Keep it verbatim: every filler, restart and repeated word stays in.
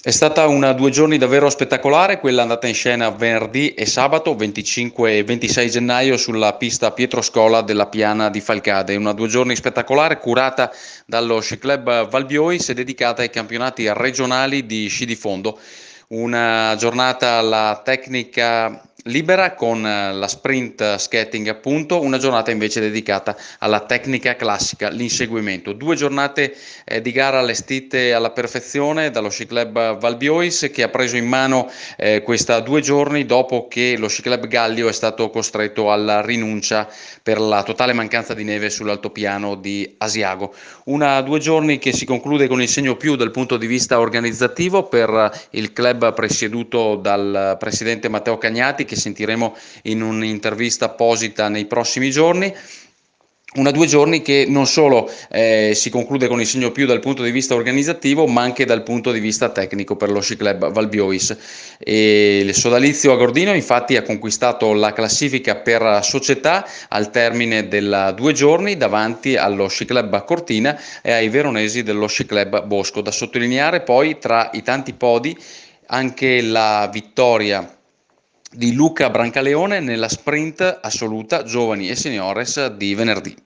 È stata una due giorni davvero spettacolare, quella andata in scena venerdì e sabato venticinque e ventisei gennaio sulla pista Pietro Scola della Piana di Falcade. Una due giorni spettacolare curata dallo Sci Club Valbiois e dedicata ai campionati regionali di sci di fondo. Una giornata alla tecnica libera con la sprint skating appunto, una giornata invece dedicata alla tecnica classica, l'inseguimento. Due giornate eh, di gara allestite alla perfezione dallo Sci Club Valbiois, che ha preso in mano eh, questa due giorni dopo che lo Sci Club Gallio è stato costretto alla rinuncia per la totale mancanza di neve sull'altopiano di Asiago. Una due giorni che si conclude con il segno più dal punto di vista organizzativo per il club presieduto dal presidente Matteo Cagnati, che sentiremo in un'intervista apposita nei prossimi giorni. Una due giorni che non solo eh, si conclude con il segno più dal punto di vista organizzativo, ma anche dal punto di vista tecnico per lo Sci Club Valbiois. E il sodalizio Agordino infatti ha conquistato la classifica per società al termine della due giorni davanti allo Sci Club Cortina e ai veronesi dello Sci Club Bosco. Da sottolineare poi tra i tanti podi anche la vittoria di Luca Brancaleone nella sprint assoluta giovani e seniores di venerdì.